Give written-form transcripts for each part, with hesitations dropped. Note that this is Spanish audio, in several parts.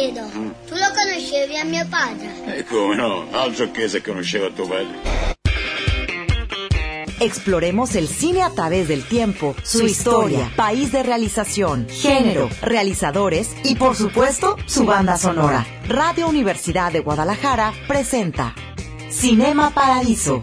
credo. Tu lo conoscevi a mio padre? Come no, altro che se conosceva tuo padre. Exploremos el cine a través del tiempo, su historia, país de realización, género, realizadores y, por supuesto, su banda sonora. Radio Universidad de Guadalajara presenta Cinema Paradiso.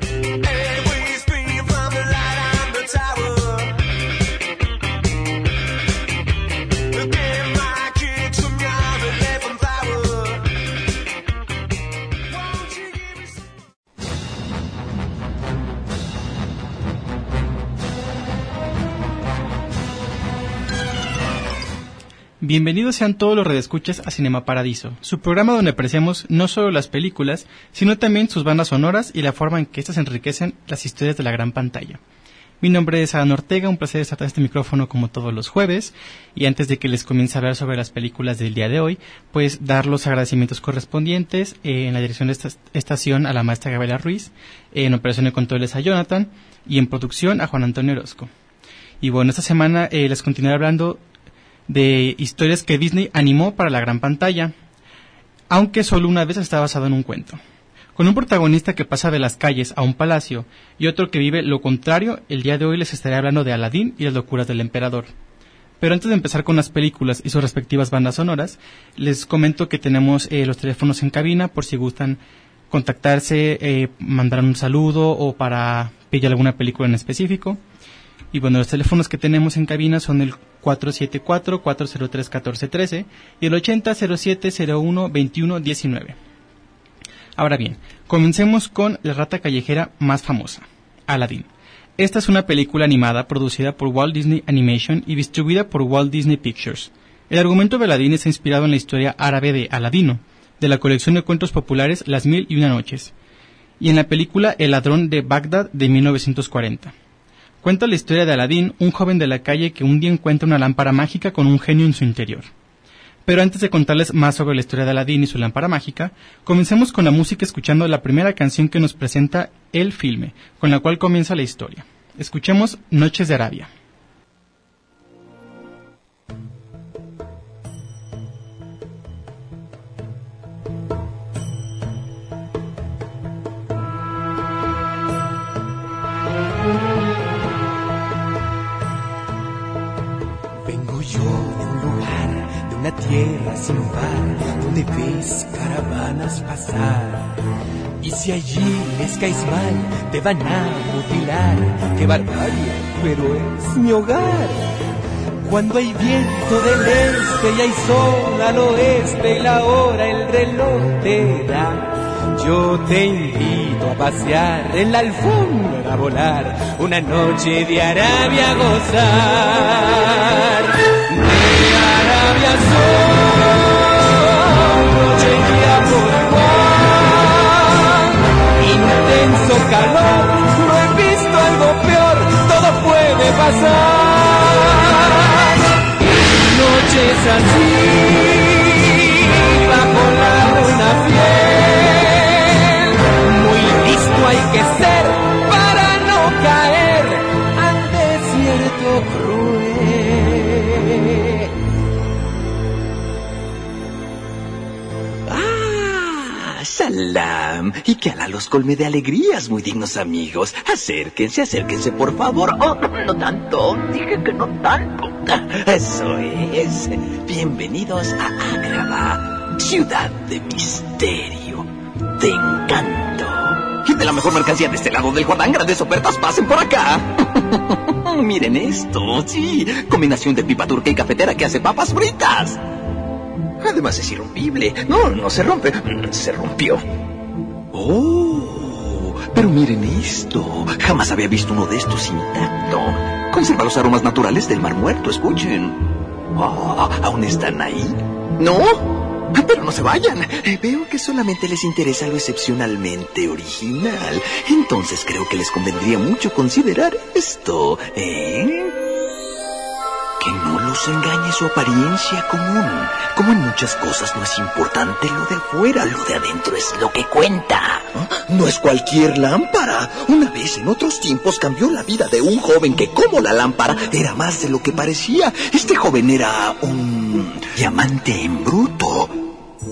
Bienvenidos sean todos los redescuchas a Cinema Paradiso, su programa donde apreciamos no solo las películas, sino también sus bandas sonoras y la forma en que éstas enriquecen las historias de la gran pantalla. Mi nombre es Adán Ortega, un placer estar en este micrófono como todos los jueves, y antes de que les comience a hablar sobre las películas del día de hoy, pues dar los agradecimientos correspondientes en la dirección de esta estación a la maestra Gabriela Ruiz, en operación de controles a Jonathan, y en producción a Juan Antonio Orozco. Y bueno, esta semana les continuaré hablando de historias que Disney animó para la gran pantalla, aunque solo una vez está basado en un cuento. Con un protagonista que pasa de las calles a un palacio y otro que vive lo contrario, el día de hoy les estaré hablando de Aladín y las locuras del emperador. Pero antes de empezar con las películas y sus respectivas bandas sonoras, les comento que tenemos los teléfonos en cabina por si gustan contactarse, mandar un saludo o para pedir alguna película en específico. Y bueno, los teléfonos que tenemos en cabina son el 474-403-1413 y el 80-07-01-21-19. Ahora bien, comencemos con la rata callejera más famosa, Aladín. Esta es una película animada producida por Walt Disney Animation y distribuida por Walt Disney Pictures. El argumento de Aladín está inspirado en la historia árabe de Aladino, de la colección de cuentos populares Las Mil y Una Noches, y en la película El ladrón de Bagdad de 1940. Cuenta la historia de Aladín, un joven de la calle que un día encuentra una lámpara mágica con un genio en su interior. Pero antes de contarles más sobre la historia de Aladín y su lámpara mágica, comencemos con la música escuchando la primera canción que nos presenta el filme, con la cual comienza la historia. Escuchemos Noches de Arabia. Una tierra sin par, donde ves caravanas pasar. Y si allí les caes mal, te van a mutilar. ¡Qué barbarie! Pero es mi hogar. Cuando hay viento del este y hay sol al oeste y la hora el reloj te da, yo te invito a pasear en la alfombra a volar, una noche de Arabia a gozar. Noche y día por igual, intenso calor, no he visto algo peor, todo puede pasar. Noches así, bajo la luna fiel, muy listo hay que ser para no caer al desierto cruel. Salam, y que Alá los colme de alegrías, muy dignos amigos. Acérquense, por favor. Oh, no tanto, dije que no tanto. Eso es. Bienvenidos a Agrabah, ciudad de misterio, de encanto y de la mejor mercancía de este lado del Jordán. Grandes ofertas, pasen por acá. Miren esto, sí, combinación de pipa turca y cafetera que hace papas fritas. Además es irrompible. No se rompe. Se rompió. Oh, pero miren esto. Jamás había visto uno de estos intacto. Conserva los aromas naturales del Mar Muerto, escuchen. Oh, ¿aún están ahí? ¿No? Pero no se vayan. Veo que solamente les interesa lo excepcionalmente original. Entonces creo que les convendría mucho considerar esto, ¿eh? Que no los engañe su apariencia común. Como en muchas cosas no es importante lo de afuera, lo de adentro es lo que cuenta. No es cualquier lámpara. Una vez en otros tiempos cambió la vida de un joven que, como la lámpara, era más de lo que parecía. Este joven era un diamante en bruto.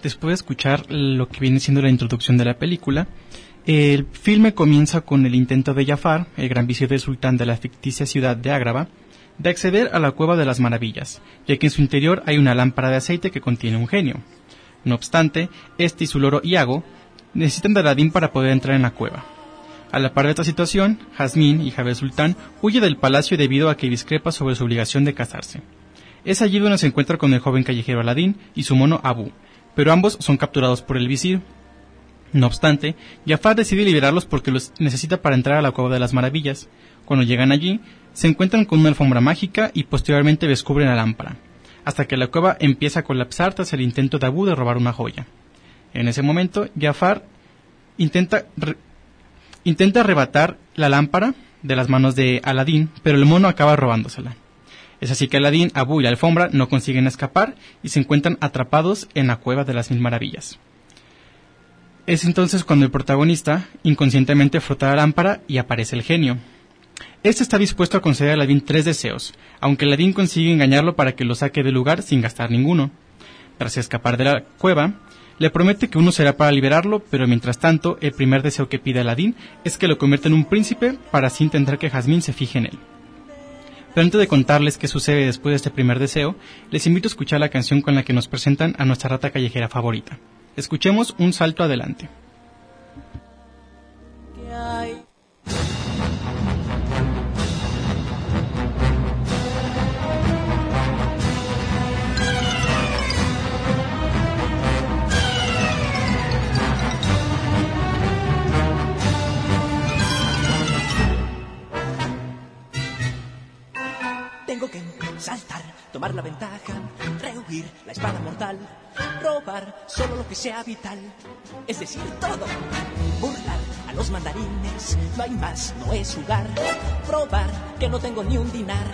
después de escuchar lo que viene siendo la introducción de la película, el filme comienza con el intento de Jafar, el gran visir del sultán de la ficticia ciudad de Agrabah, de acceder a la Cueva de las Maravillas, ya que en su interior hay una lámpara de aceite que contiene un genio. No obstante, este y su loro Iago necesitan de Aladín para poder entrar en la cueva. A la par de esta situación, Jazmín, hija del sultán, huye del palacio debido a que discrepa sobre su obligación de casarse. Es allí donde se encuentra con el joven callejero Aladín y su mono Abu, pero ambos son capturados por el visir. No obstante, Jafar decide liberarlos porque los necesita para entrar a la Cueva de las Maravillas. Cuando llegan allí, se encuentran con una alfombra mágica y posteriormente descubren la lámpara, hasta que la cueva empieza a colapsar tras el intento de Abu de robar una joya. En ese momento, Jafar intenta arrebatar la lámpara de las manos de Aladín, pero el mono acaba robándosela. Es así que Aladín, Abu y la alfombra no consiguen escapar y se encuentran atrapados en la Cueva de las Mil Maravillas. Es entonces cuando el protagonista inconscientemente frota la lámpara y aparece el genio. Este está dispuesto a conceder a Aladín 3 deseos, aunque Aladín consigue engañarlo para que lo saque del lugar sin gastar ninguno. Tras escapar de la cueva, le promete que uno será para liberarlo, pero mientras tanto, el primer deseo que pide Aladín es que lo convierta en un príncipe para así intentar que Jazmín se fije en él. Pero antes de contarles qué sucede después de este primer deseo, les invito a escuchar la canción con la que nos presentan a nuestra rata callejera favorita. Escuchemos Un Salto Adelante. ¿Qué hay? Tengo que saltar, tomar la ventaja, rehuir la espada mortal, robar solo lo que sea vital, es decir, todo. Burlar a los mandarines, no hay más, no es jugar, probar que no tengo ni un dinar.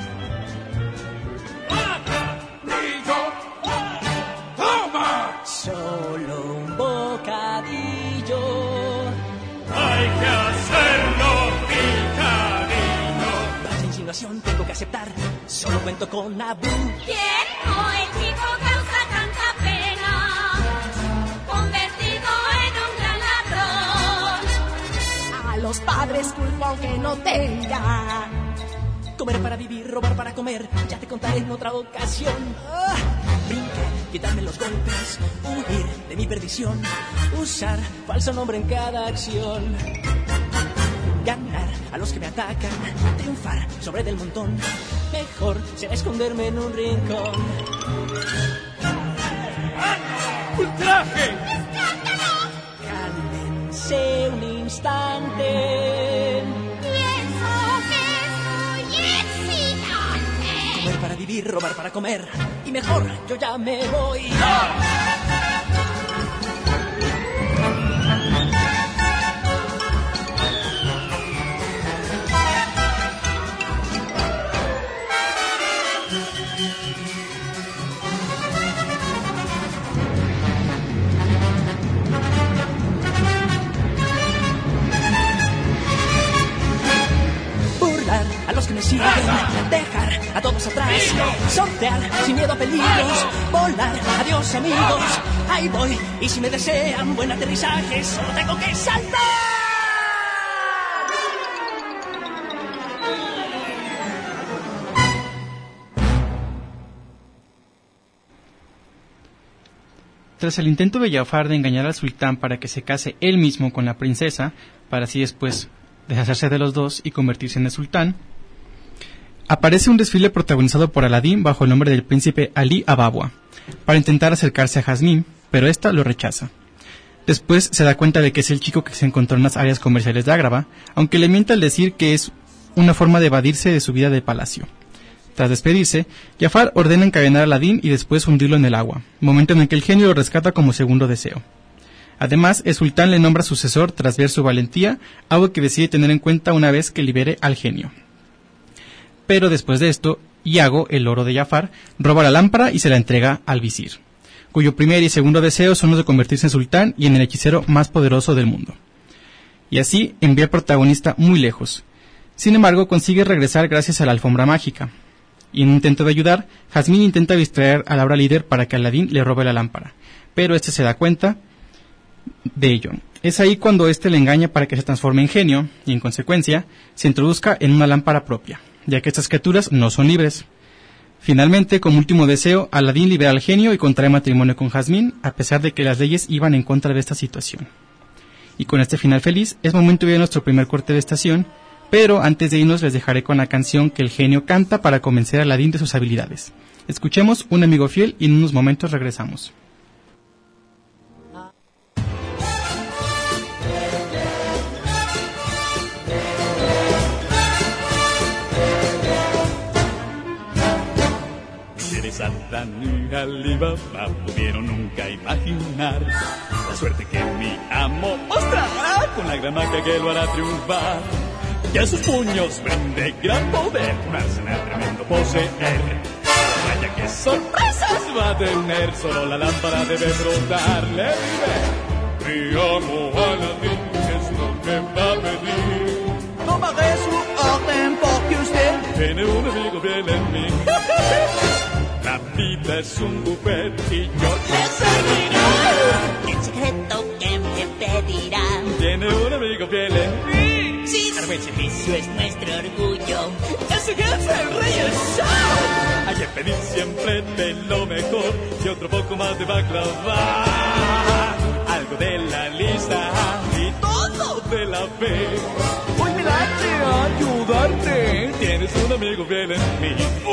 ¡Toma! Solo un bocadillo. Hay que hacerlo, picadillo. Tras la insinuación tengo que aceptar, solo cuento con Abu. ¿Quién o el chico causa tanta pena? Convertido en un gran ladrón. A los padres culpo aunque no tenga. Comer para vivir, robar para comer, ya te contaré en otra ocasión. Brincar, quitarme los golpes, huir de mi perdición, usar falso nombre en cada acción. Ganar a los que me atacan, triunfar sobre del montón, mejor será esconderme en un rincón. ¡Ultraje! Cálmense un instante. Pienso que es muy excitante. Comer para vivir, robar para comer, y mejor yo ya me voy. A los que me siguen, dejar a todos atrás, sortear sin miedo a peligros, volar, adiós amigos, ahí voy, y si me desean buen aterrizaje, solo tengo que saltar. Tras el intento de Jafar de engañar al sultán para que se case él mismo con la princesa, para así después deshacerse de los dos y convertirse en el sultán, aparece un desfile protagonizado por Aladín bajo el nombre del príncipe Ali Ababwa, para intentar acercarse a Jazmín, pero ésta lo rechaza. Después se da cuenta de que es el chico que se encontró en las áreas comerciales de Agrabah, aunque le miente al decir que es una forma de evadirse de su vida de palacio. Tras despedirse, Jafar ordena encadenar a Aladín y después hundirlo en el agua, momento en el que el genio lo rescata como segundo deseo. Además, el sultán le nombra sucesor tras ver su valentía, algo que decide tener en cuenta una vez que libere al genio. Pero después de esto, Iago, el loro de Jafar, roba la lámpara y se la entrega al visir, cuyo primer y segundo deseo son los de convertirse en sultán y en el hechicero más poderoso del mundo. Y así envía al protagonista muy lejos. Sin embargo, consigue regresar gracias a la alfombra mágica. Y en un intento de ayudar, Jasmine intenta distraer a la hora líder para que Aladín le robe la lámpara, pero este se da cuenta de ello. Es ahí cuando este le engaña para que se transforme en genio y, en consecuencia, se introduzca en una lámpara propia, ya que estas criaturas no son libres. Finalmente, como último deseo, Aladín libera al genio y contrae matrimonio con Jasmine, a pesar de que las leyes iban en contra de esta situación. Y con este final feliz, es momento de ir a nuestro primer corte de estación, pero antes de irnos les dejaré con la canción que el genio canta para convencer a Aladín de sus habilidades. Escuchemos Un amigo fiel y en unos momentos regresamos. Satán y Alibaba pudieron nunca imaginar la suerte que mi amo mostrará con la gran magia que lo hará triunfar. Y a sus puños vende gran poder, un arsenal tremendo poseer. Vaya que sorpresas va a tener, solo la lámpara debe brotarle. Mi amo Aladín, ¿qué es lo que va a pedir? Tomaré su orden porque usted tiene un amigo fiel en mí. La vida es un buffet y yo te serviré. El secreto que me pedirá. Tiene un amigo fiel en mí. Sí, dar buen servicio es nuestro orgullo. Ese que es el rey el show. Hay que pedir siempre de lo mejor y otro poco más de baklava. Algo de la lista y todo de la fe. Hoy me late ayudarte. Tienes un amigo fiel en mí.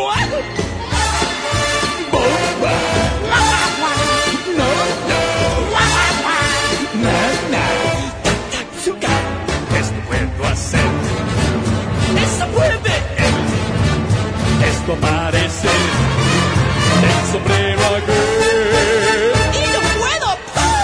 Esto puedo hacer. Eso puede él. Esto parece el sombrero aquel. y yo puedo.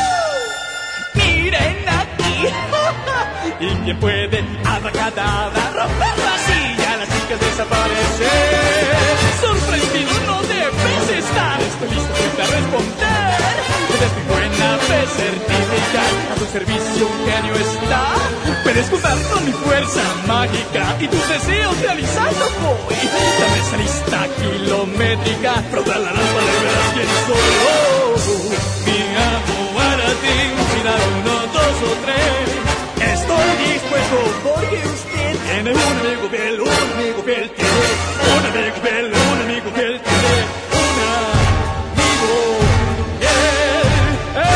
Miren aquí. ¿Y quién puede abracadabra romper la silla? Las chicas desaparecen. Sorprendido no debes estar. Estoy listo siempre a responder. Desde mi buena fe certificar. A tu servicio un genio está. Puedes contar con mi fuerza mágica y tus deseos realizarlos voy. Dame esa lista kilométrica. Frota la lámpara y verás quién soy yo. Mi amo Aladín, mira 1, 2 o 3. Estoy dispuesto porque usted tiene un amigo fiel, un amigo fiel tiene. Un amigo fiel, un amigo fiel tiene. Un amigo fiel.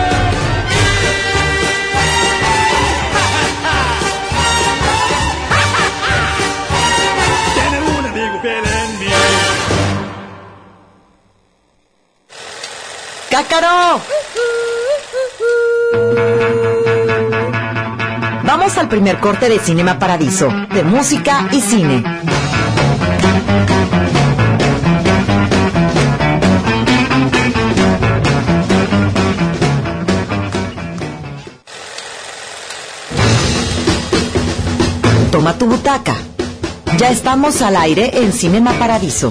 Tiene un amigo fiel en mí. ¡Cácaro! Vamos al primer corte de Cinema Paradiso, de música y cine. Toma tu butaca. Ya estamos al aire en Cinema Paradiso.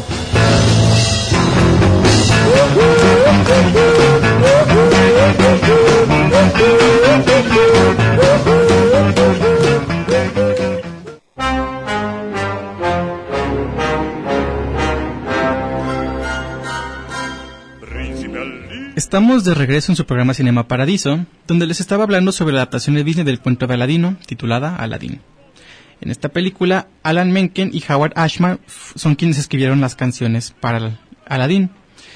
Estamos de regreso en su programa Cinema Paradiso, donde les estaba hablando sobre la adaptación de Disney del cuento de Aladino, titulada Aladdin. En esta película, Alan Menken y Howard Ashman son quienes escribieron las canciones para Aladdin.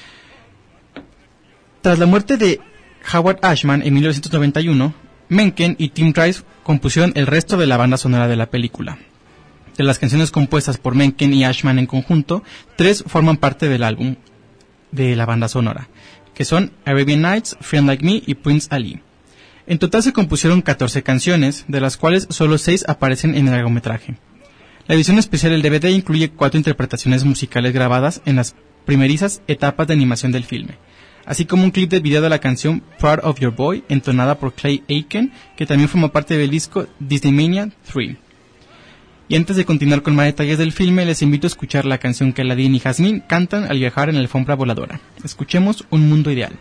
Tras la muerte de Howard Ashman en 1991, Menken y Tim Rice compusieron el resto de la banda sonora de la película. De las canciones compuestas por Menken y Ashman en conjunto, 3 forman parte del álbum de la banda sonora, que son Arabian Nights, Friend Like Me y Prince Ali. En total se compusieron 14 canciones, de las cuales solo 6 aparecen en el largometraje. La edición especial del DVD incluye 4 interpretaciones musicales grabadas en las primerizas etapas de animación del filme, así como un clip de video de la canción Proud of Your Boy, entonada por Clay Aiken, que también forma parte del disco Disneymania 3. Y antes de continuar con más detalles del filme, les invito a escuchar la canción que Aladín y Jasmine cantan al viajar en la alfombra voladora. Escuchemos Un Mundo Ideal.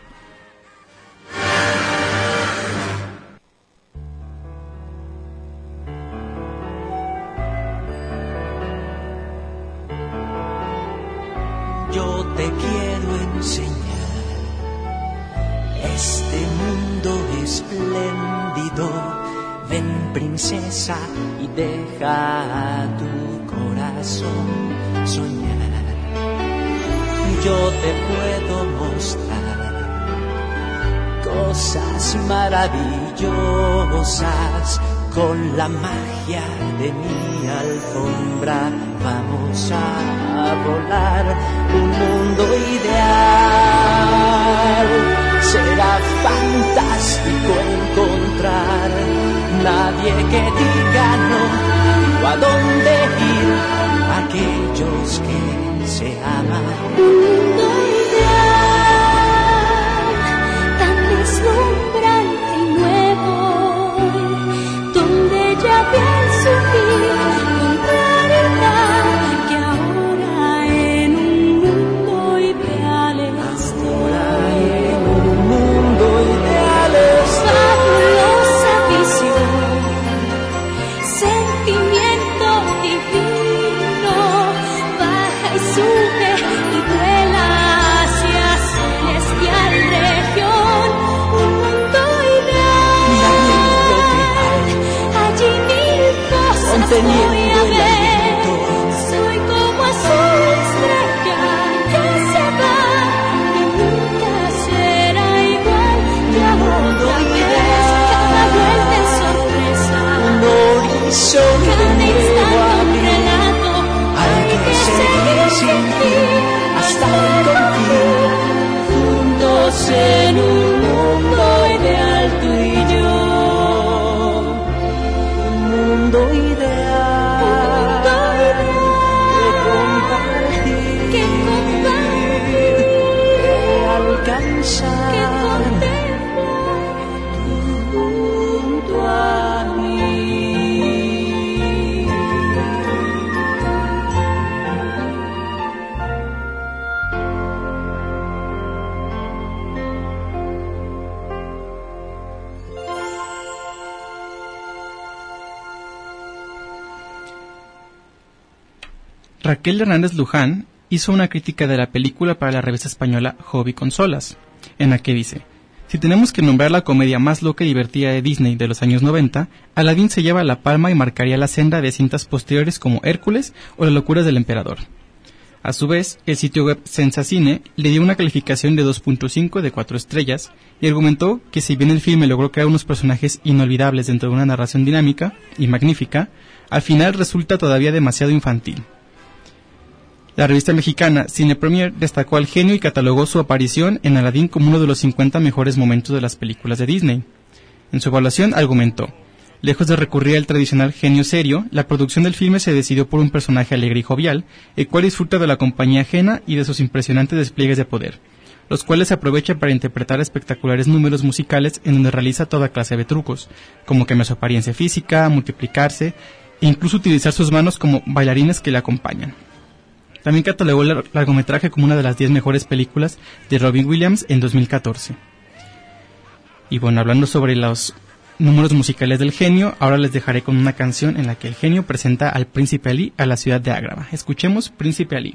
yo te quiero enseñar este mundo espléndido. Ven, princesa, y deja a tu corazón soñar. Yo te puedo mostrar cosas maravillosas. Con la magia de mi alfombra vamos a volar. Un mundo ideal. Será fantástico encontrar nadie que diga no o a dónde ir. Aquellos que se aman. Un mundo ideal, tan deslumbrante y nuevo, donde ya pienso con claridad que ahora en un mundo ideal fabulosa visión, sentimiento divino, baja y sube y vuela hacia celestial región. Un mundo ideal, allí mil cosas voy a ver. Soy como azul estrella que se va y nunca será igual. Y ahora ves cada vuelta en sorpresa, cada instante un relato. Hay que seguir sin fin hasta encontrar juntos en un mundo ideal, tú y yo. Un mundo ideal, que compartir, que alcanzar, junto a mí. Raquel Hernández Luján hizo una crítica de la película para la revista española Hobby Consolas, en la que dice: si tenemos que nombrar la comedia más loca y divertida de Disney de los años 90, Aladdin se lleva la palma y marcaría la senda de cintas posteriores como Hércules o Las locuras del emperador. A su vez, el sitio web Sensacine le dio una calificación de 2.5 de 4 estrellas y argumentó que si bien el filme logró crear unos personajes inolvidables dentro de una narración dinámica y magnífica, al final resulta todavía demasiado infantil. La revista mexicana Cine Premier destacó al genio y catalogó su aparición en Aladdin como uno de los 50 mejores momentos de las películas de Disney. En su evaluación argumentó: lejos de recurrir al tradicional genio serio, la producción del filme se decidió por un personaje alegre y jovial, el cual disfruta de la compañía ajena y de sus impresionantes despliegues de poder, los cuales se aprovecha para interpretar espectaculares números musicales en donde realiza toda clase de trucos, como cambiar su apariencia física, multiplicarse e incluso utilizar sus manos como bailarines que le acompañan. También catalogó el largometraje como una de las 10 mejores películas de Robin Williams en 2014. Y bueno, hablando sobre los números musicales del genio, ahora les dejaré con una canción en la que el genio presenta al Príncipe Ali a la ciudad de Agrabah. Escuchemos Príncipe Ali.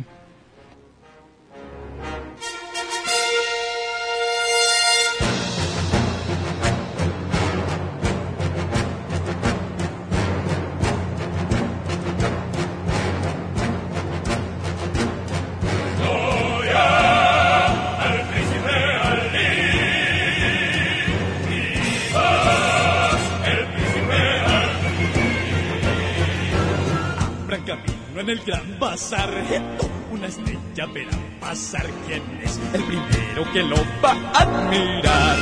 En el gran bazar, una estrella verá pasar. ¿Quién es el primero que lo va a admirar?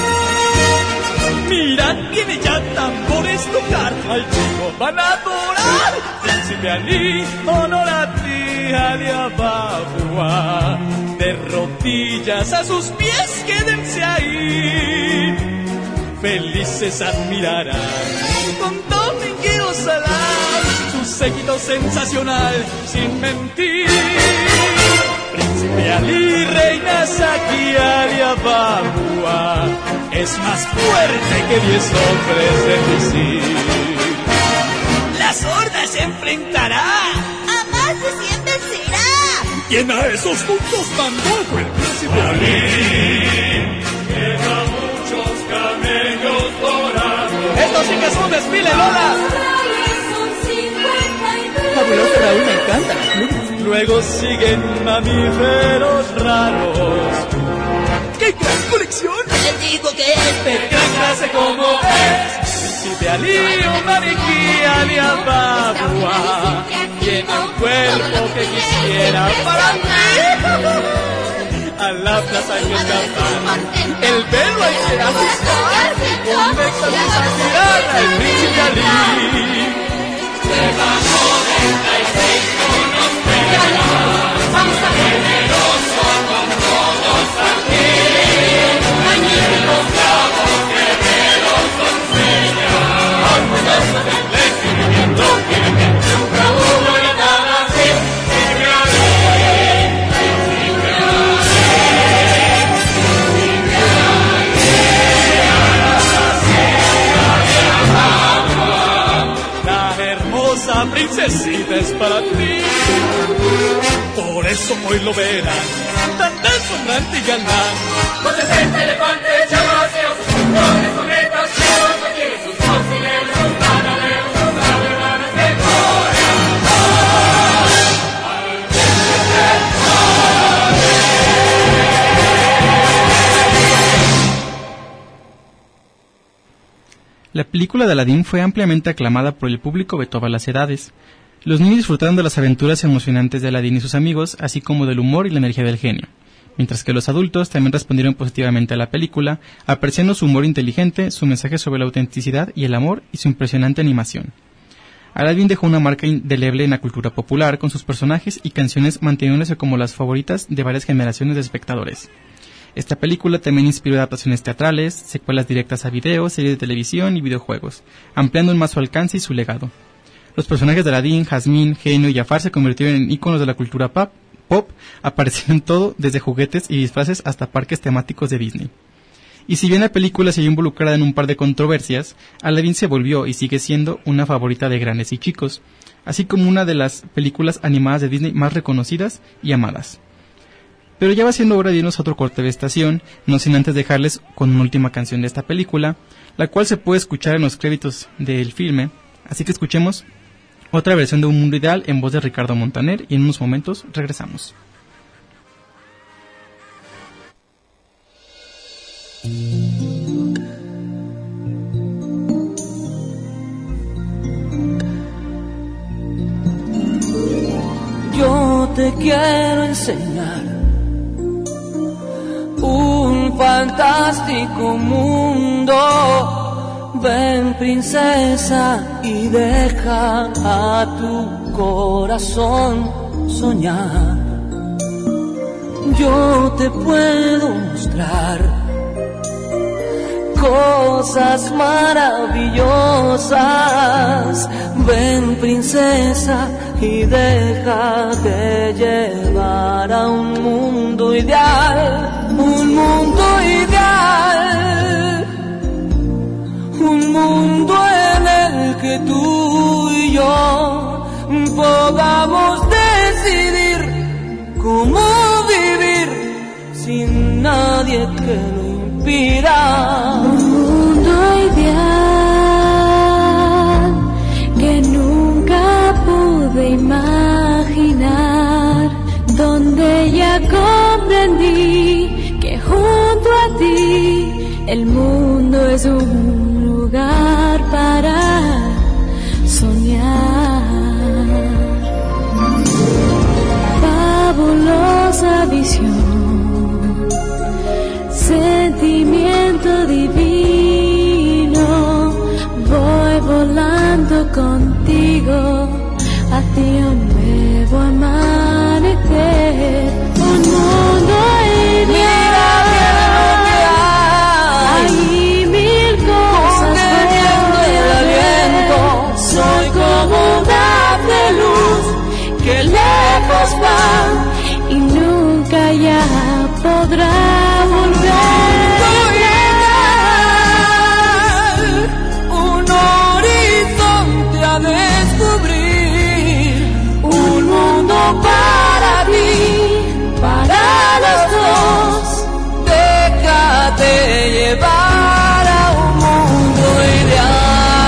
Mirad, viene ya tambores tocar, al chico van a adorar. Príncipe Ali, honor a ti, Ali Ababua. De rodillas a sus pies, quédense ahí. Felices admirarán con Domingueo Salam su séquito sensacional, sin mentir. Príncipe Ali, reina Sakia, Ali Ababua, es más fuerte que 10 hombres de misil. Las hordas se enfrentará, a más de 100 vencerá. ¿Quién a esos puntos mandó? El príncipe Ali. Lleva muchos camellos dorados. ¡Esto sí que es un desfile, Lola! Fabuloso, Raúl, me encanta la pluma. Luego siguen mamíferos raros. ¡Qué gran colección! ¿Quién dijo que es? De gran clase como es. Príncipe Ali, un maniquí Ali Ababa. Tiene un cuerpo que quisiera para mí. A la plaza hay que escapar. El velo hay que ajustar. Un éxtasis a girar al príncipe Ali. Debajo del 96 con los pelos. Vamos a generoso con todos aquí. Magníficos bravos, guerreros, doncellas. Orgullosos del crecimiento. Nunca hubo nada así. Príncipe Ali. La princesita es para ti. Por eso hoy lo verán tan deslumbrante y galán. Con 60 elefantes, chavaseos, sus controles, cometas, cielos, no tiene sus fósiles, sus bananeros, sus alemanes de gloria. La película de Aladín fue ampliamente aclamada por el público de todas las edades. Los niños disfrutaron de las aventuras emocionantes de Aladín y sus amigos, así como del humor y la energía del genio, mientras que los adultos también respondieron positivamente a la película, apreciando su humor inteligente, su mensaje sobre la autenticidad y el amor y su impresionante animación. Aladín dejó una marca indeleble en la cultura popular, con sus personajes y canciones manteniéndose como las favoritas de varias generaciones de espectadores. Esta película también inspiró adaptaciones teatrales, secuelas directas a video, series de televisión y videojuegos, ampliando aún más su alcance y su legado. Los personajes de Aladín, Jazmín, Genio y Jafar se convirtieron en íconos de la cultura pop, apareciendo en todo, desde juguetes y disfraces hasta parques temáticos de Disney. Y si bien la película se vio involucrada en un par de controversias, Aladín se volvió y sigue siendo una favorita de grandes y chicos, así como una de las películas animadas de Disney más reconocidas y amadas. Pero ya va siendo hora de irnos a otro corte de estación, no sin antes dejarles con una última canción de esta película, la cual se puede escuchar en los créditos del filme, así que escuchemos otra versión de Un Mundo Ideal en voz de Ricardo Montaner y en unos momentos regresamos. Yo te quiero enseñar un fantástico mundo. Ven, princesa, y deja a tu corazón soñar. Yo te puedo mostrar cosas maravillosas. Ven, princesa, y déjate llevar a un mundo ideal. Un mundo ideal, un mundo en el que tú y yo podamos decidir cómo vivir sin nadie que lo impida. Un mundo ideal que nunca pude imaginar, donde ya comprendí que junto a ti el mundo es un lugar para soñar. Fabulosa visión, sentimiento divino, voy volando contigo hacia un nuevo amanecer. Un mundo ideal, hay mil cosas conteniendo el aliento. soy como un haz de luz que lejos va y nunca ya podrá volver. Un horizonte a descubrir, Un mundo para ti. llevar a un mundo ideal.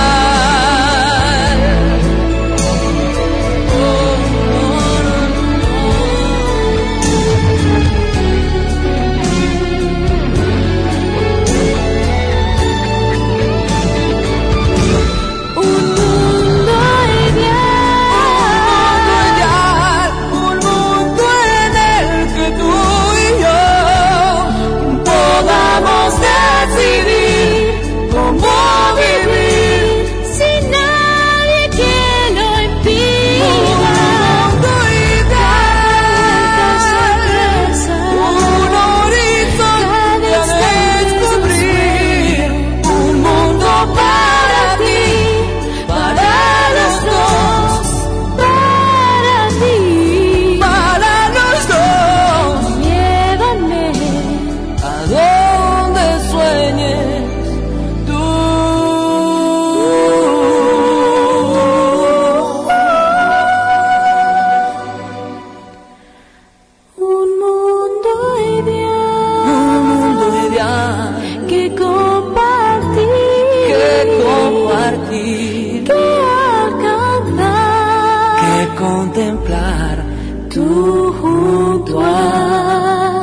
Contemplar tú junto a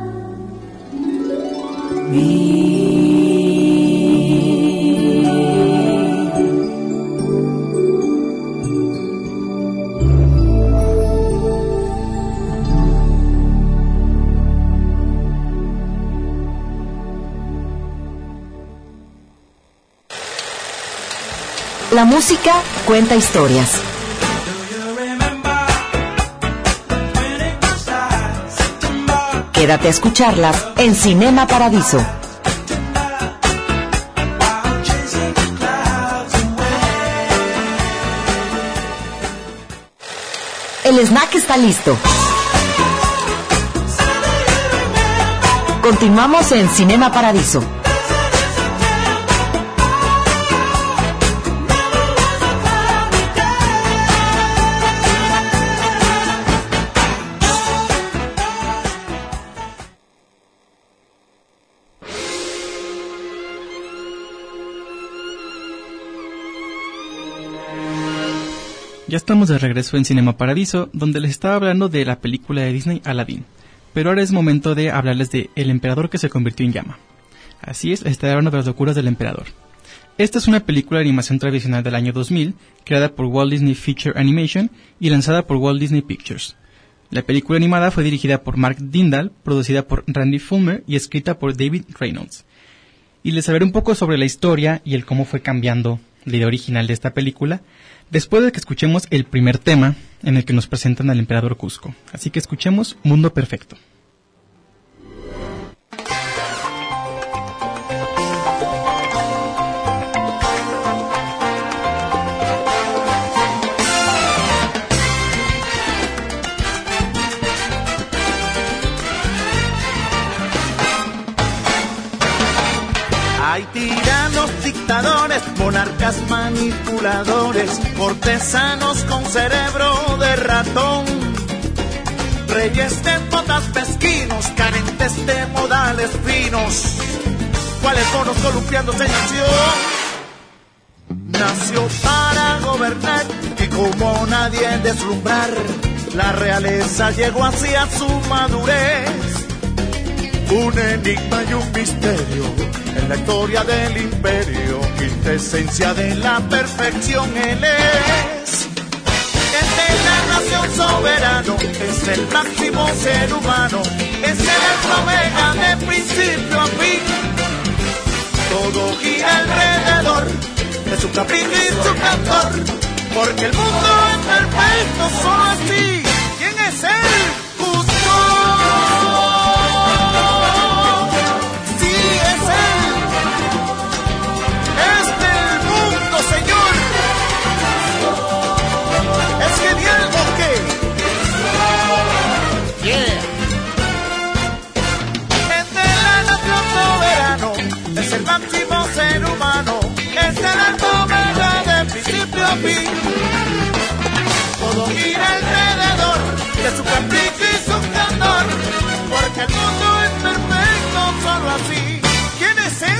mí. La música cuenta historias. Quédate a escucharlas en Cinema Paradiso. El snack está listo. Continuamos en Cinema Paradiso. Ya estamos de regreso en Cinema Paradiso, donde les estaba hablando de la película de Disney Aladdin. Pero ahora es momento de hablarles de El emperador que se convirtió en llama. Así es, les estaré hablando de las locuras del emperador. Esta es una película de animación tradicional del año 2000, creada por Walt Disney Feature Animation y lanzada por Walt Disney Pictures. La película animada fue dirigida por Mark Dindal, producida por Randy Fulmer y escrita por David Reynolds. Y les hablaré un poco sobre la historia y el cómo fue cambiando la idea original de esta película, después de que escuchemos el primer tema en el que nos presentan al emperador Cusco. Así que escuchemos Mundo Perfecto. Hay tiranos, dictadores, monarcas manipuladores, cortesanos con cerebro de ratón, reyes de botas mezquinos, carentes de modales finos, cuales monos columpiándose nació para gobernar y como nadie deslumbrar, la realeza llegó hacia su madurez. Un enigma y un misterio en la historia del imperio, quintesencia de la perfección él es. Es de la nación soberano, es el máximo ser humano, es el alfa omega de principio a fin. Todo gira alrededor de su capricho y su cantor, porque el mundo es perfecto solo así. ¿Quién es él? Es el máximo ser humano, es el alfa omega de principio a fin. Todo gira alrededor de su capricho y su candor, porque el mundo es perfecto solo así. ¿Quién es él?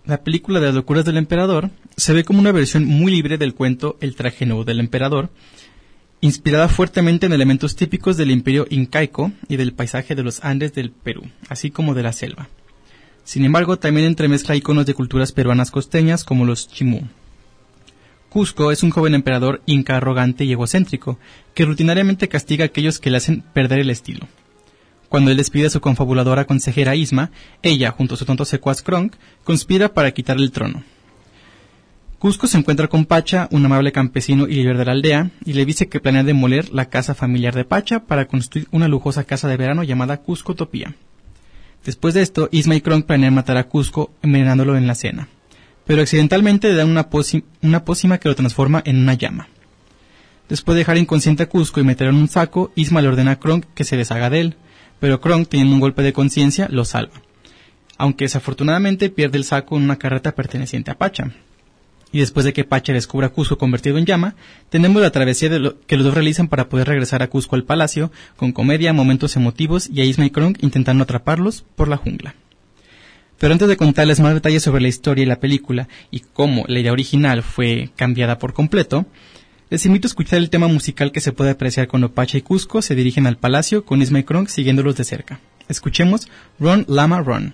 la película de las locuras del emperador se ve como una versión muy libre del cuento El traje nuevo del emperador, inspirada fuertemente en elementos típicos del imperio incaico y del paisaje de los Andes del Perú, así como de la selva. Sin embargo, también entremezcla iconos de culturas peruanas costeñas como los chimú. Cusco es un joven emperador inca arrogante y egocéntrico, que rutinariamente castiga a aquellos que le hacen perder el estilo. Cuando él despide a su confabuladora consejera Isma, ella, junto a su tonto secuaz Kronk, conspira para quitarle el trono. Cusco se encuentra con Pacha, un amable campesino y líder de la aldea, y le dice que planea demoler la casa familiar de Pacha para construir una lujosa casa de verano llamada Cuscotopía. Después de esto, Isma y Kronk planean matar a Cusco envenenándolo en la cena, pero accidentalmente le dan una pócima que lo transforma en una llama. Después de dejar inconsciente a Cusco y meterlo en un saco, Isma le ordena a Kronk que se deshaga de él, pero Kronk, teniendo un golpe de conciencia, lo salva, aunque desafortunadamente pierde el saco en una carreta perteneciente a Pacha. Y después de que Pacha descubra a Cusco convertido en llama, tenemos la travesía que los dos realizan para poder regresar a Cusco al palacio, con comedia, momentos emotivos y a Isma y Kronk intentando atraparlos por la jungla. Pero antes de contarles más detalles sobre la historia y la película y cómo la idea original fue cambiada por completo, les invito a escuchar el tema musical que se puede apreciar cuando Pacha y Cusco se dirigen al palacio con Isma y Kronk siguiéndolos de cerca. Escuchemos Run Lama Run.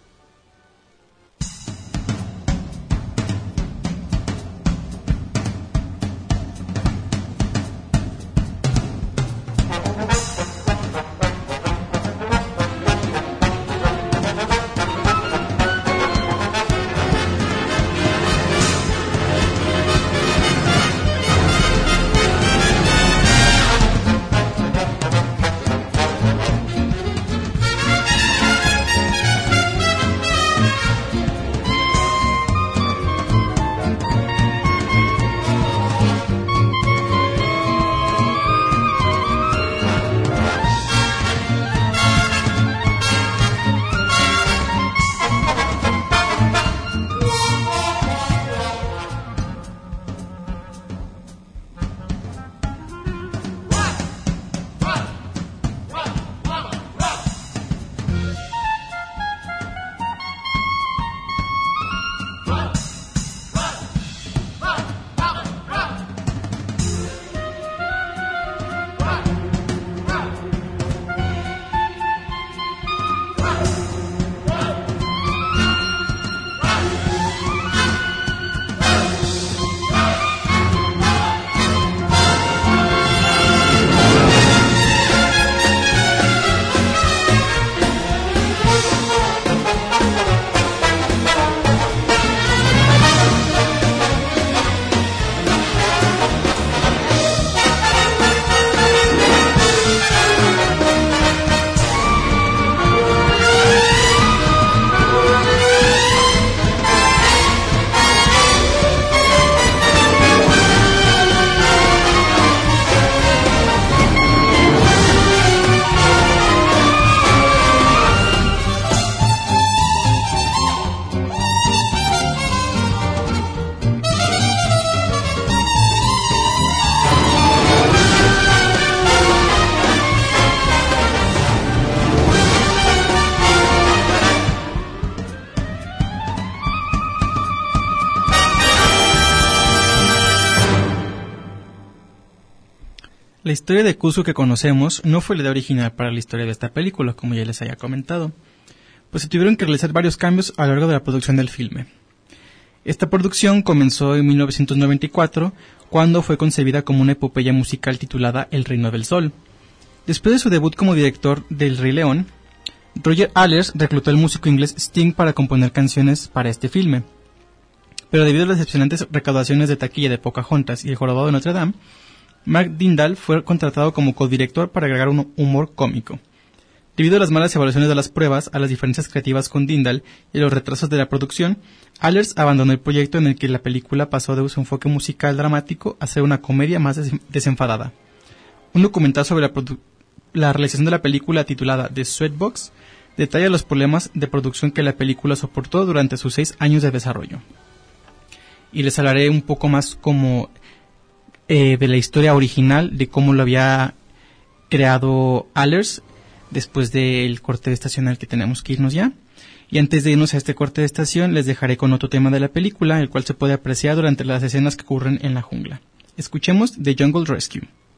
La historia de Cusco que conocemos no fue la idea original para la historia de esta película, como ya les había comentado, pues se tuvieron que realizar varios cambios a lo largo de la producción del filme. Esta producción comenzó en 1994, cuando fue concebida como una epopeya musical titulada El Reino del Sol. Después de su debut como director del Rey León, Roger Allers reclutó al músico inglés Sting para componer canciones para este filme. Pero debido a las decepcionantes recaudaciones de taquilla de Pocahontas y El Jorobado de Notre Dame, Mark Dindal fue contratado como codirector para agregar un humor cómico. Debido a las malas evaluaciones de las pruebas, a las diferencias creativas con Dindal y a los retrasos de la producción, Allers abandonó el proyecto en el que la película pasó de su enfoque musical dramático a ser una comedia más desenfadada. Un documental sobre la realización de la película titulada The Sweatbox detalla los problemas de producción que la película soportó durante sus 6 años de desarrollo. Y les hablaré un poco más como de la historia original, de cómo lo había creado Allers después del corte estacional que tenemos que irnos ya. Y antes de irnos a este corte de estación, les dejaré con otro tema de la película, el cual se puede apreciar durante las escenas que ocurren en la jungla. Escuchemos The Jungle Rescue.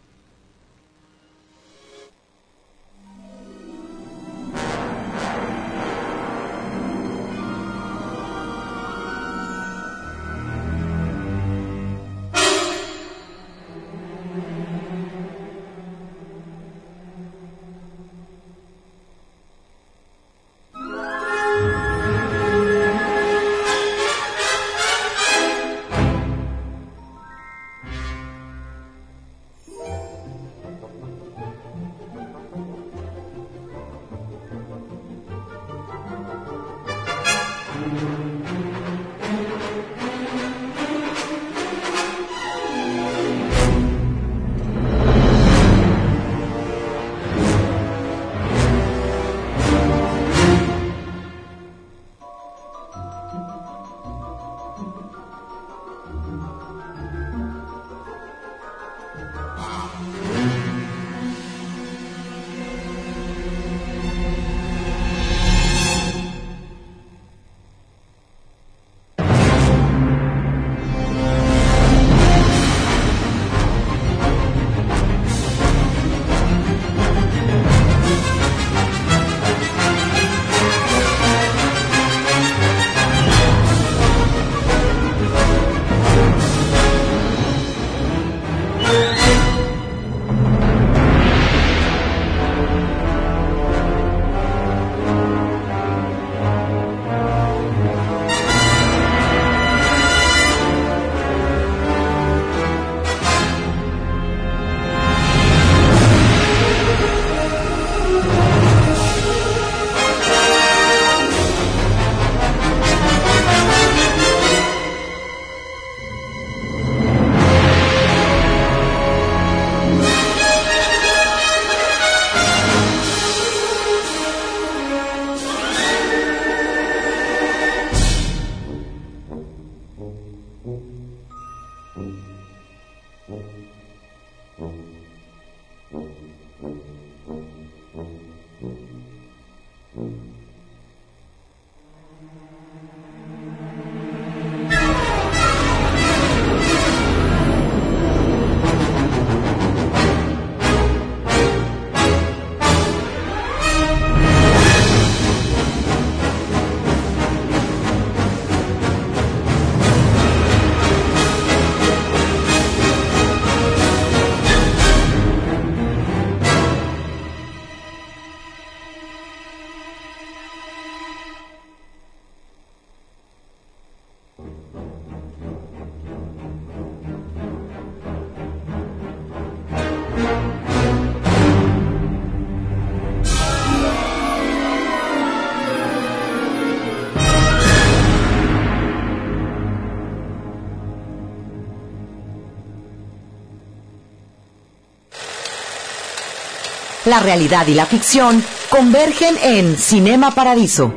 La realidad y la ficción convergen en Cinema Paradiso.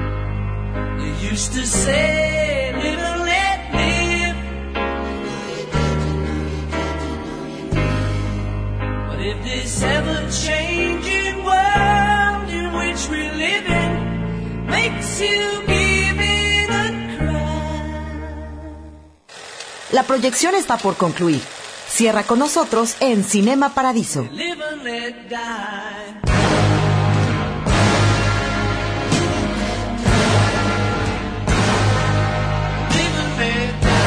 You used to say, live and let live. But if this ever-changing world in which we live in makes you give it a cry. La proyección está por concluir. Cierra con nosotros en Cinema Paradiso. Live and let die. Live and let die.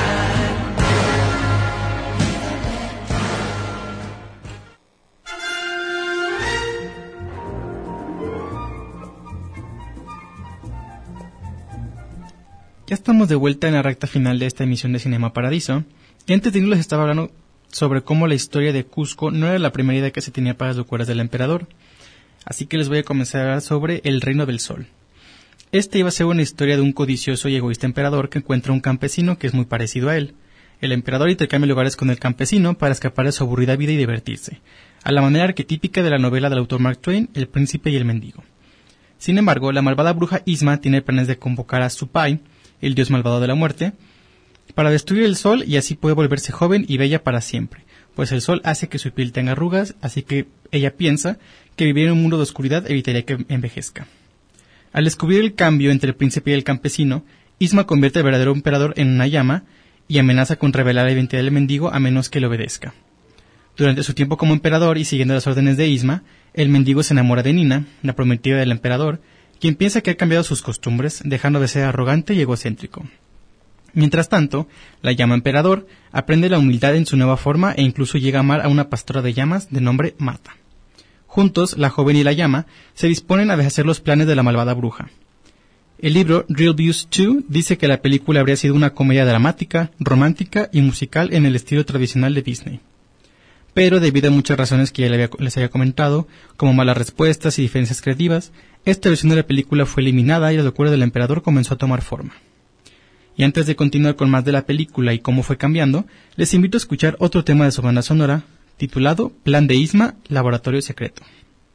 Ya estamos de vuelta en la recta final de esta emisión de Cinema Paradiso. Y antes de irnos les estaba hablando sobre cómo la historia de Cusco no era la primera idea que se tenía para las locuras del emperador. Así que les voy a comenzar a hablar sobre el Reino del Sol. Este iba a ser una historia de un codicioso y egoísta emperador que encuentra un campesino que es muy parecido a él. El emperador intercambia lugares con el campesino para escapar de su aburrida vida y divertirse, a la manera arquetípica de la novela del autor Mark Twain, El príncipe y el mendigo. Sin embargo, la malvada bruja Isma tiene planes de convocar a Supai, el dios malvado de la muerte, para destruir el sol y así puede volverse joven y bella para siempre, pues el sol hace que su piel tenga arrugas, así que ella piensa que vivir en un mundo de oscuridad evitaría que envejezca. Al descubrir el cambio entre el príncipe y el campesino, Yzma convierte al verdadero emperador en una llama y amenaza con revelar la identidad del mendigo a menos que le obedezca. Durante su tiempo como emperador y siguiendo las órdenes de Yzma, el mendigo se enamora de Nina, la prometida del emperador, quien piensa que ha cambiado sus costumbres, dejando de ser arrogante y egocéntrico. Mientras tanto, la llama emperador aprende la humildad en su nueva forma e incluso llega a amar a una pastora de llamas de nombre Mata. Juntos, la joven y la llama se disponen a deshacer los planes de la malvada bruja. El libro Real Views 2 dice que la película habría sido una comedia dramática, romántica y musical en el estilo tradicional de Disney. Pero debido a muchas razones que ya les había comentado, como malas respuestas y diferencias creativas, esta versión de la película fue eliminada y la locura del emperador comenzó a tomar forma. Y antes de continuar con más de la película y cómo fue cambiando, les invito a escuchar otro tema de su banda sonora, titulado Plan de Yzma, Laboratorio Secreto.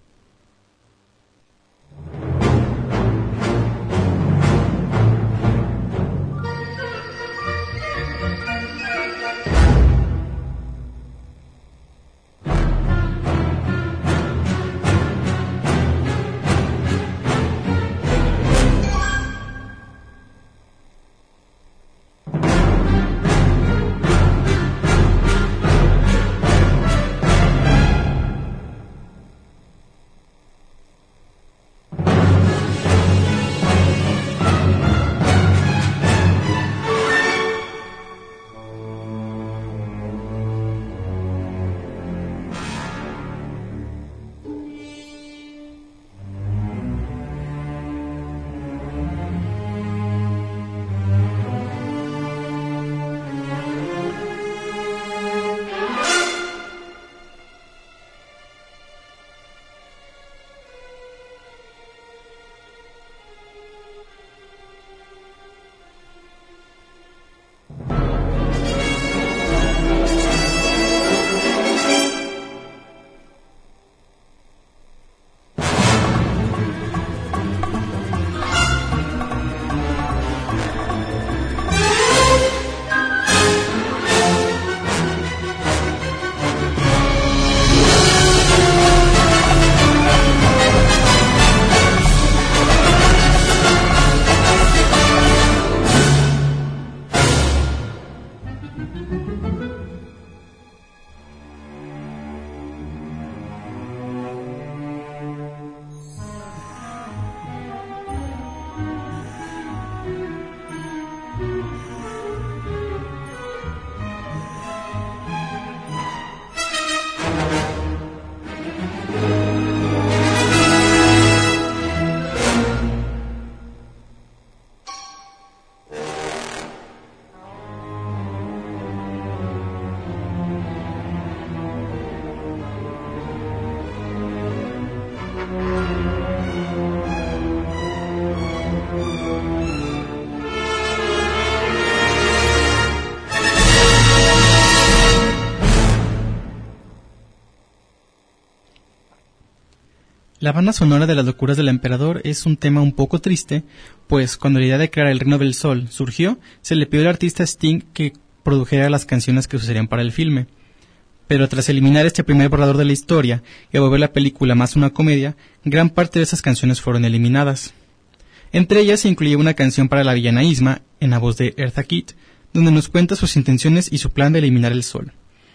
La banda sonora de las locuras del emperador es un tema un poco triste, pues cuando la idea de crear el Reino del Sol surgió, se le pidió al artista Sting que produjera las canciones que usarían para el filme. Pero tras eliminar este primer borrador de la historia y volver la película más una comedia, gran parte de esas canciones fueron eliminadas. Entre ellas se incluye una canción para la villana Yzma, en la voz de Eartha Kitt, donde nos cuenta sus intenciones y su plan de eliminar el Sol.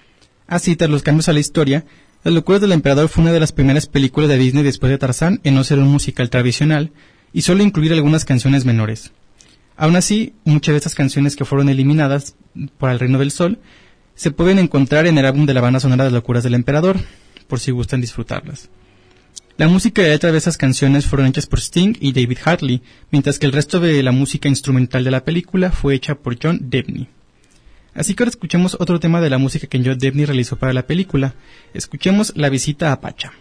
Así, tras los cambios a la historia, Las locuras del emperador fue una de las primeras películas de Disney después de Tarzán en no ser un musical tradicional y solo incluir algunas canciones menores. Aún así, muchas de estas canciones que fueron eliminadas por El Reino del Sol se pueden encontrar en el álbum de la banda sonora de Las locuras del emperador, por si gustan disfrutarlas. La música y letras de esas canciones fueron hechas por Sting y David Hartley, mientras que el resto de la música instrumental de la película fue hecha por John Debney. Así que ahora escuchemos otro tema de la música que John Debney realizó para la película. Escuchemos La visita a Pacha.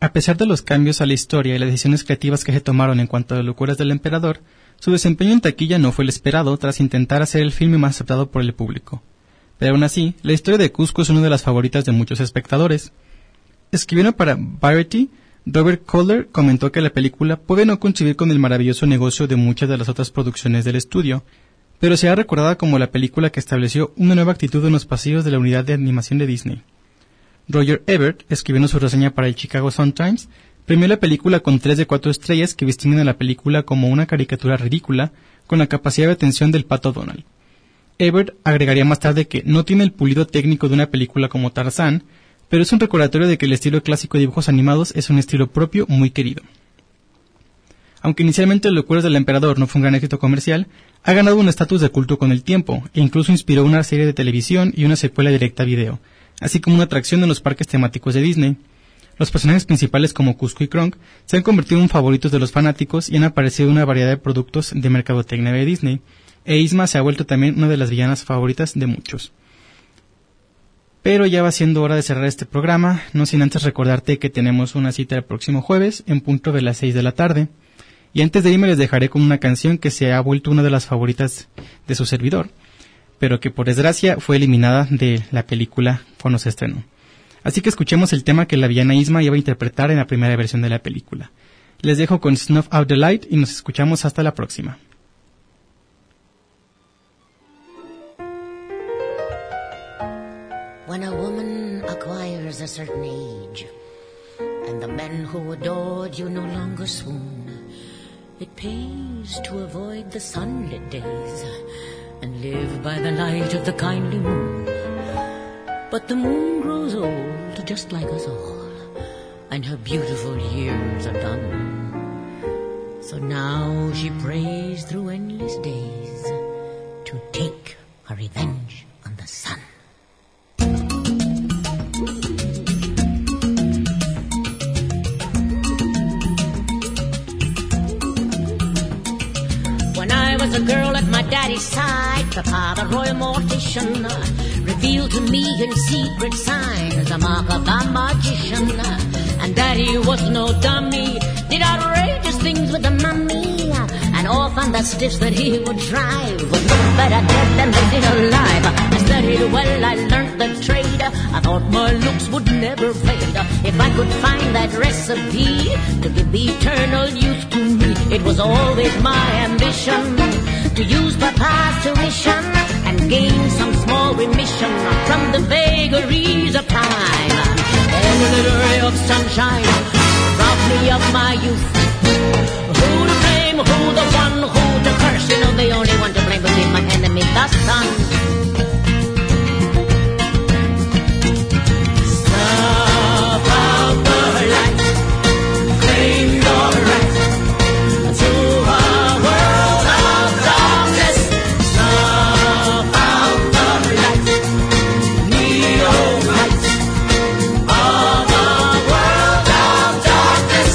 A pesar de los cambios a la historia y las decisiones creativas que se tomaron en cuanto a las locuras del emperador, su desempeño en taquilla no fue el esperado tras intentar hacer el filme más aceptado por el público. Pero aún así, la historia de Cusco es una de las favoritas de muchos espectadores. Escribiendo para Variety, Robert Kohler comentó que la película puede no coincidir con el maravilloso negocio de muchas de las otras producciones del estudio, pero será recordada como la película que estableció una nueva actitud en los pasillos de la unidad de animación de Disney. Roger Ebert, escribiendo su reseña para el Chicago Sun-Times, premió la película con 3 de 4 estrellas que distinguen a la película como una caricatura ridícula con la capacidad de atención del Pato Donald. Ebert agregaría más tarde que no tiene el pulido técnico de una película como Tarzán, pero es un recordatorio de que el estilo clásico de dibujos animados es un estilo propio muy querido. Aunque inicialmente Las locuras del emperador no fue un gran éxito comercial, ha ganado un estatus de culto con el tiempo, e incluso inspiró una serie de televisión y una secuela directa a video, así como una atracción en los parques temáticos de Disney. Los personajes principales como Cusco y Kronk se han convertido en favoritos de los fanáticos y han aparecido en una variedad de productos de mercadotecnia de Disney, e Yzma se ha vuelto también una de las villanas favoritas de muchos. Pero ya va siendo hora de cerrar este programa, no sin antes recordarte que tenemos una cita el próximo jueves en punto de las 6 de la tarde. Y antes de irme les dejaré con una canción que se ha vuelto una de las favoritas de su servidor, pero que por desgracia fue eliminada de la película cuando se estrenó. Así que escuchemos el tema que la villana Yzma iba a interpretar en la primera versión de la película. Les dejo con Snuff Out the Light y nos escuchamos hasta la próxima. When a woman acquires a certain age, and the men who adored you no longer swoon, it pays to avoid the sunlit days and live by the light of the kindly moon. But the moon grows old, just like us all, and her beautiful years are done. So now she prays through endless days to take her revenge on the sun. When I was a girl at my daddy's side, Papa, the royal mortician, revealed to me in secret signs, the mark of a magician. And Daddy was no dummy, did outrageous things with the mummy, and often the stiffs that he would drive would look better dead than they did alive. I studied well, I learned the trade, I thought my looks would never fade. If I could find that recipe to give eternal youth to me, it was always my ambition to use Papa's tuition and gain some small remission from the vagaries of time. And a little ray of sunshine robbed me of my youth. Who to blame, who the one, who to curse? You know the only one to blame would be my enemy, the sun. Snuff out the light, claim your right to a world of darkness. Snuff out the light, neo-light of a world of darkness.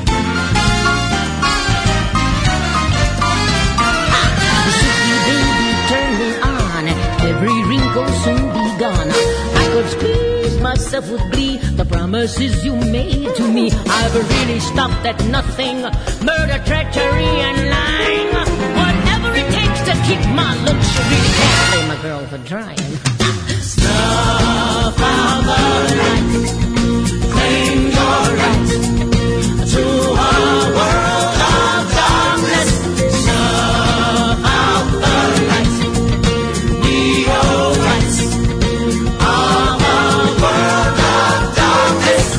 The city baby turned me on, every wrinkle soon be gone. I could squeeze myself with glee, the promises you made to me. I've really stopped at nothing, murder, treachery, and lying. Whatever it takes to keep my looks, you really can't blame a girl for trying. Snuff out the light, claim your right to a world of darkness. Snuff out the light, neo-light of a world of darkness.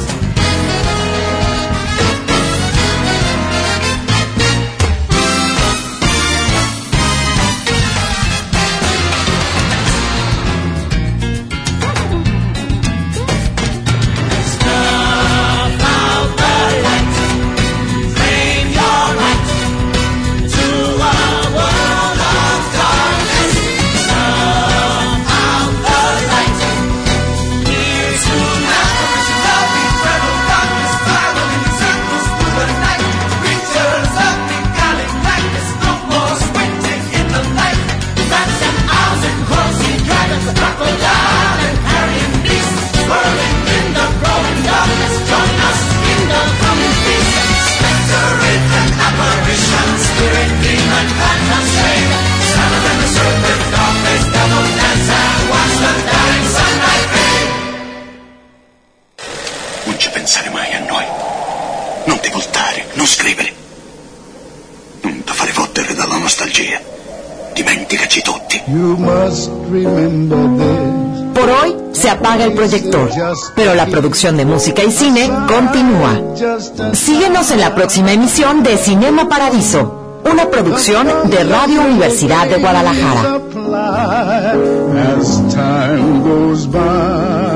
nostalgia. Dimenticaci tutti. Por hoy se apaga el proyector, pero la producción de música y cine continúa. Síguenos en la próxima emisión de Cinema Paradiso, una producción de Radio Universidad de Guadalajara. As time goes by.